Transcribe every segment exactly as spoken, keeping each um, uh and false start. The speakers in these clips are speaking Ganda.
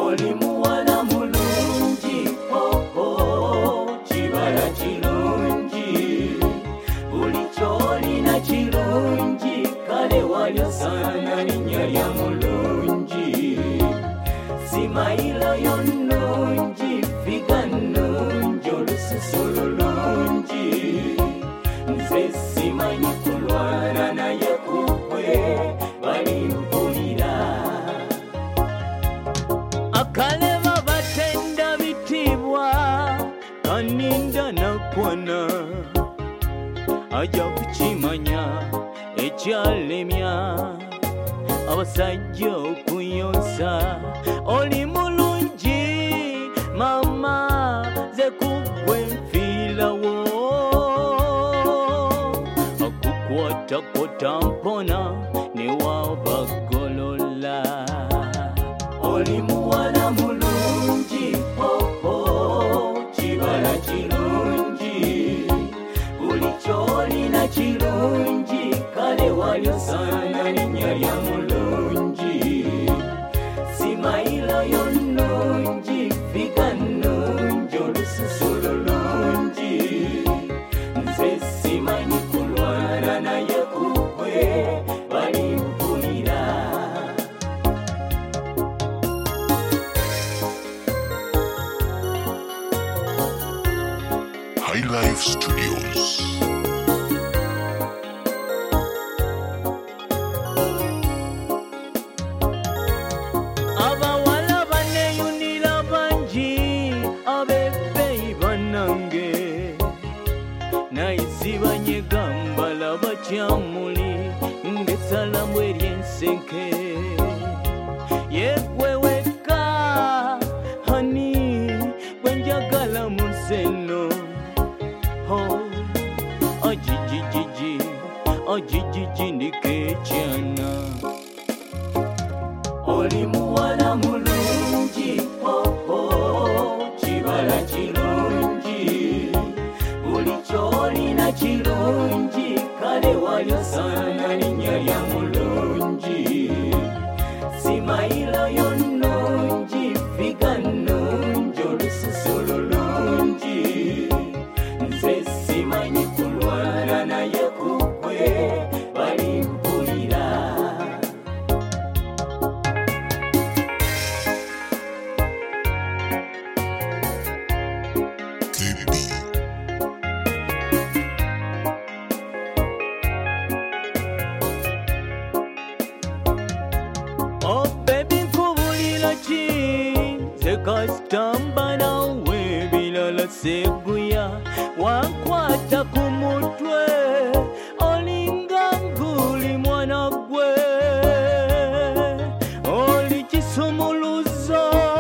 oli muwala mulungi, oh oh, kibala kirungi, buli kyolina kirungi, kale walyosaana linnya lya mulungi, simayilo yonnungi, figa nnungi, olususu lulungi, nze simanyi kulwana naye kukwe balimpulira. Akalema batenda bitibwa, kaninda nakwana, ajja kukimanya ekyalemya abasajja okuyonsa. Oli mulungi mama, ze kugwe nfiirawo, akukwatako tampona ne wabagolola. Oli muwala mulungi, oh oh, kibala kirungi, buli kyolina kirungi, kale walyosaana linnya lya mulungi, simayilo yonnungi, figa nnungi, olususu lulungi, nze simanyi kulwana naye kukwe balimpulira. High Life Studios. Abawala baneyunira bangi, abebbeyi bannange, naye sibanyega mbalaba kyamuli ng'essalamu ery'ensenke. Yegwe wekka hani gwe njagala mu nsi eno. Oh, ajijijiji, ajijiji ndiko ekyana. Oli muwala mulungi, oh oh, kibala kirungi, buli kyolina kirungi, kale walyosaana linnya lya mulungi, simayilo yonnungi, figa nnungi, olususu lulungi, nze simanyi kulwana naye kukwe balimpulira. Oh baby, nkubulira ki, ze kasitamba nawe bilala seguya, wankwata ku mutwe olinga nguli mwana gwe, oli kisumuluzo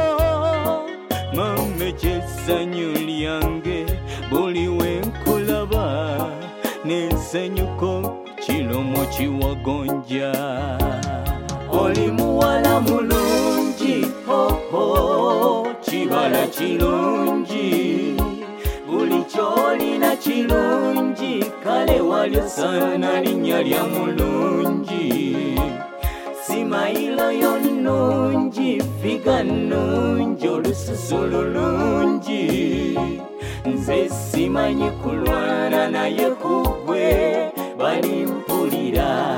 mame kyessanyu lyange, buli wenkulaba n'ensanyuko kilomo kiwagonja. Oli muwala mulungi, oh oh, kibala kirungi, buli kyolina kirungi, kale walyosaana linnya lya mulungi, simayilo yonnungi, figa nnungi, olususu lulungi, nze simanyi kulwana naye kugwe balimpulira.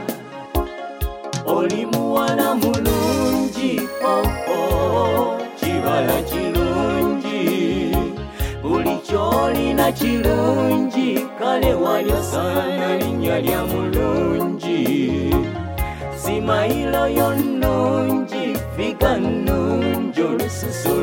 Oli muwala mulungi, oh oh, kibala kirungi, buli kyolina kirungi, kale walyosaana linnya lya mulungi, simayilo yonnungi, figa nnungi, olususu